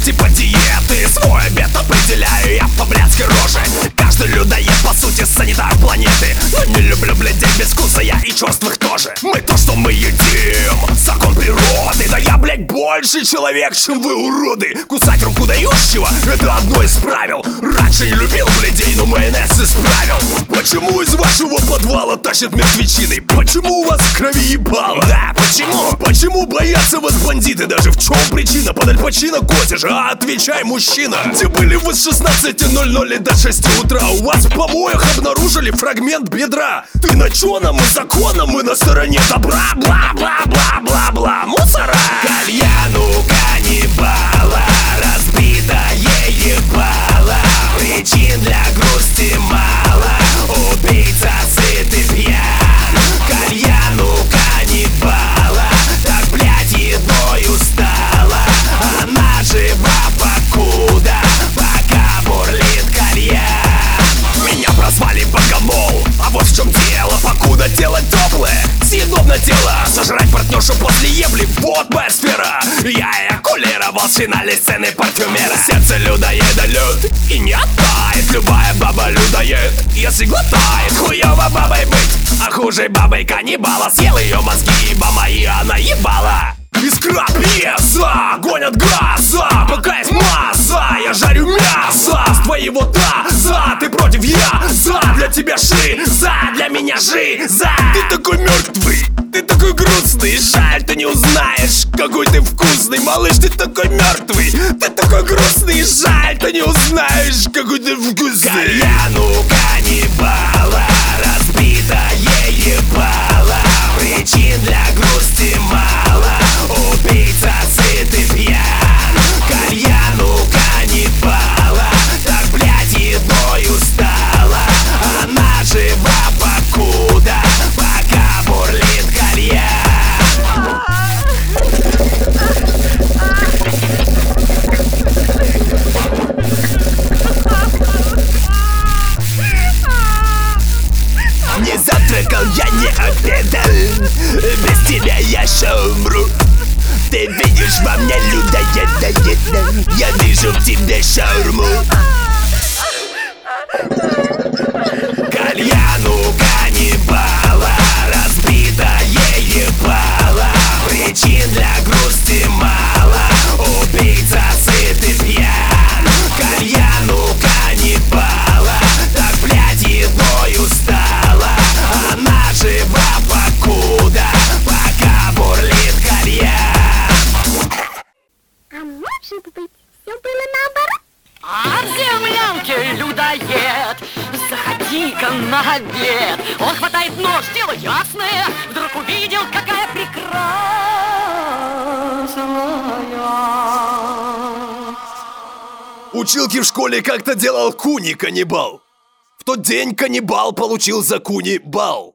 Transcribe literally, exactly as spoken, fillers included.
типа диеты. Свой обед определяю я по блядской роже. Каждый людоед по сути санитар планеты. Но не люблю блядей без вкуса я и черствых тоже. Мы то, что мы едим, закон природы. Да я, блядь, больше человек, чем вы, уроды. Кусать руку дающего — это одно из правил. Раньше не любил блядей, но майонез исправил. Почему из вашего подвала тащат мертвечиной? Почему у вас в крови ебало? Да, почему? Почему боятся вас бандиты? Даже в чем причина? Под Аль Пачино косишь, а отвечай, мужчина. Где были вы с шестнадцати ноль-ноль до шести утра? У вас в помоях обнаружили фрагмент бедра. Ты на чё нам и законом, мы на стороне добра. Бла-бла-бла-бла-бла, мусора. Кальяну каннибала, разбитое ебало. Причин для грусти мало, убийца сыт и пьян. Кальяну каннибала, так, блядь, едой устала. Она жива покуда, пока бурлит кальян. Меня прозвали богомол, а вот в чем дело. Покуда тело теплое, съедобно тело. Сожрать партнершу после ебли — вот моя сфера. Я эякулировал с финальной сцены парфюмера. Сердце людоеда лед и не оттает. Любая баба людоед, если глотает. Хуёво бабой быть, а хуже бабой каннибала. Съел ее мозги, ибо мои она ебала. Искра пьеса, огонь от газа, пока есть масса, я жарю мясо с твоего таза. Ты против, я за, для тебя ши, за, для меня жи, за. Ты такой мертвый, ты такой грустный, жаль, ты не узнаешь, какой ты вкусный. Малыш, ты такой мертвый, ты такой грустный, жаль, ты не узнаешь, какой ты вкусный. Кальяну каннибала, разбитое ебало. Причин для грусти мало, убийца сыт и пьян. Кальяну каннибала, так, блядь, едой устала. Она жива покуда, пока бурлит кальян. Не завтракал, я не обедал, без тебя я ща умру. Ты видишь во мне людоеда, я вижу в тебе шаурму. Кальяну каннибала, разбитое ебало. Причин для грусти мало, убийца сыт и пьян. Кальяну каннибала, так, блядь, едой устала. Она жива покуда, пока бурлит кальян. А может быть, все было наоборот? А в землянке людоед, заходи-ка на обед. Он хватает нож, дело ясное, вдруг увидел, какая прекрасная. Училки в школе как-то делал куни каннибал. В тот день каннибал получил за куни бал.